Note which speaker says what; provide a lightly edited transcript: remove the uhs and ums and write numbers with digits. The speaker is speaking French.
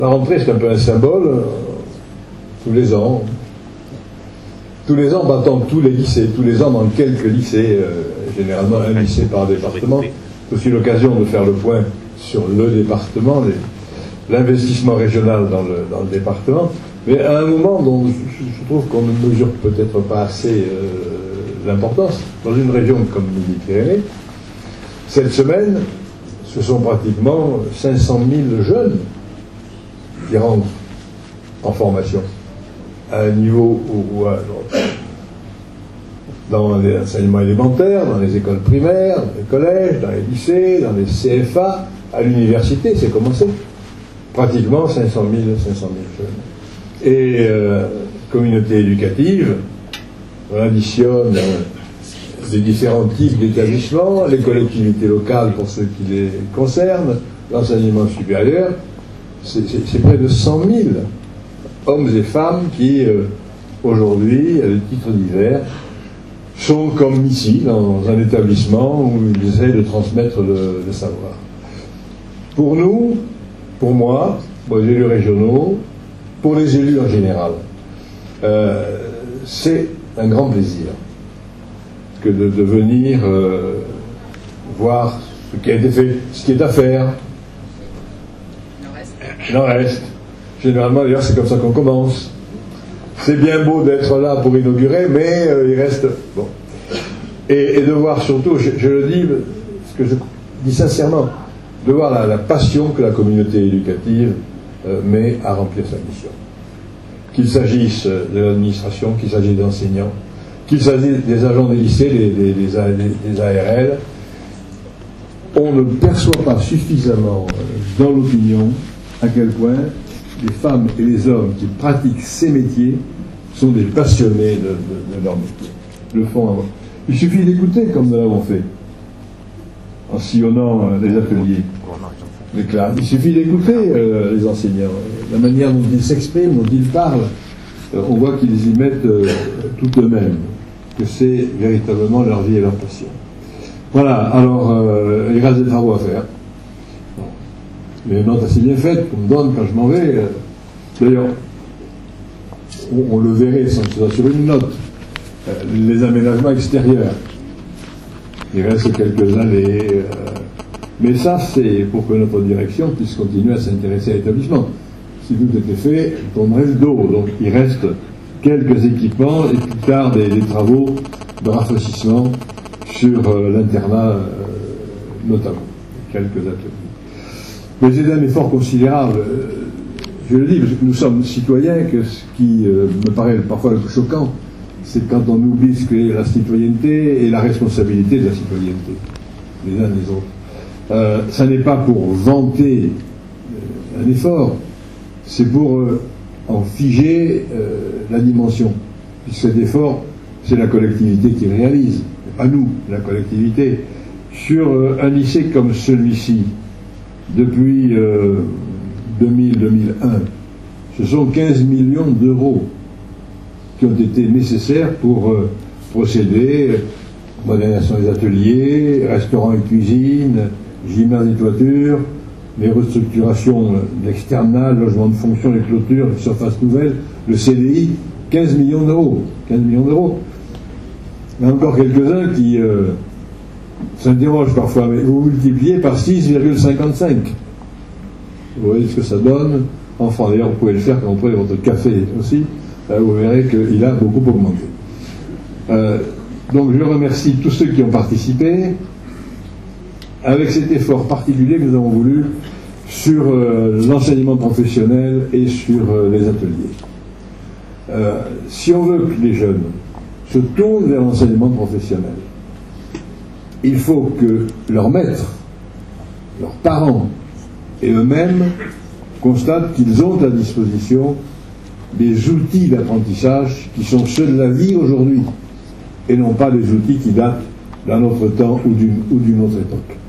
Speaker 1: La rentrée, c'est un peu un symbole, tous les ans. Tous les ans, battant tous les lycées, tous les ans dans quelques lycées, généralement un lycée par département. C'est aussi l'occasion de faire le point sur le département, l'investissement régional dans le département. Mais à un moment dont je trouve qu'on ne mesure peut-être pas assez l'importance, dans une région comme les Midi-Pyrénées, cette semaine, ce sont pratiquement 500 000 jeunes qui rentrent en formation à un niveau ou à un autre. Dans les enseignements élémentaires, dans les écoles primaires, dans les collèges, dans les lycées, dans les CFA, à l'université, c'est commencé. Pratiquement 500 000 jeunes. Et communauté éducative, on additionne les différents types d'établissements, les collectivités locales pour ceux qui les concernent, l'enseignement supérieur, c'est près de 100 000 hommes et femmes qui, aujourd'hui, à des titres divers, sont comme ici, dans un établissement où ils essaient de transmettre le savoir. Pour nous, pour moi, pour les élus régionaux, pour les élus en général, c'est un grand plaisir que de venir voir ce qui a été fait, ce qui est à faire. Il en reste. Généralement, d'ailleurs, c'est comme ça qu'on commence. C'est bien beau d'être là pour inaugurer, mais il reste... Bon. Et de voir surtout, je le dis, ce que je dis sincèrement, de voir la passion que la communauté éducative met à remplir sa mission. Qu'il s'agisse de l'administration, qu'il s'agisse d'enseignants, qu'il s'agisse des agents des lycées, des ARL, on ne perçoit pas suffisamment dans l'opinion à quel point les femmes et les hommes qui pratiquent ces métiers sont des passionnés de leur métier. Le font. Il suffit d'écouter comme nous l'avons fait, en sillonnant les ateliers, les classes. Il suffit d'écouter les enseignants, la manière dont ils s'expriment, dont ils parlent. On voit qu'ils y mettent tout eux-mêmes, que c'est véritablement leur vie et leur passion. Voilà, alors il reste des travaux à faire. Les notes assez bien faites qu'on me donne quand je m'en vais. D'ailleurs, on le verrait sans que ce soit sur une note. Les aménagements extérieurs. Il reste quelques années. Mais ça, c'est pour que notre direction puisse continuer à s'intéresser à l'établissement. Si tout était fait, on tournerait le dos. Donc il reste quelques équipements et plus tard des travaux de rafraîchissement sur l'internat notamment. Quelques ateliers. Mais c'est un effort considérable. Je le dis parce que nous sommes citoyens, que ce qui me paraît parfois le plus choquant, c'est quand on oublie ce qu'est la citoyenneté et la responsabilité de la citoyenneté, les uns les autres. Ça n'est pas pour vanter un effort, c'est pour en figer la dimension. Puisque cet effort, c'est la collectivité qui le réalise, pas nous, la collectivité. Sur un lycée comme celui-ci, depuis 2000-2001, ce sont 15 millions d'euros qui ont été nécessaires pour procéder à la modernisation des ateliers, restaurants et cuisine, gymnase et toiture, les restructurations d'externat, logement de fonction, les clôtures, les surfaces nouvelles, le CDI, 15 millions d'euros. 15 millions d'euros. Il y en a encore quelques-uns qui s'interrogent parfois, mais vous multipliez par 6,55. Vous voyez ce que ça donne. Enfin, d'ailleurs, vous pouvez le faire quand vous prenez votre café aussi. Vous verrez qu'il a beaucoup augmenté. Donc je remercie tous ceux qui ont participé avec cet effort particulier que nous avons voulu sur l'enseignement professionnel et sur les ateliers. Si on veut que les jeunes se tournent vers l'enseignement professionnel, il faut que leurs maîtres, leurs parents et eux-mêmes constatent qu'ils ont à disposition des outils d'apprentissage qui sont ceux de la vie aujourd'hui et non pas des outils qui datent d'un autre temps ou d'une autre époque.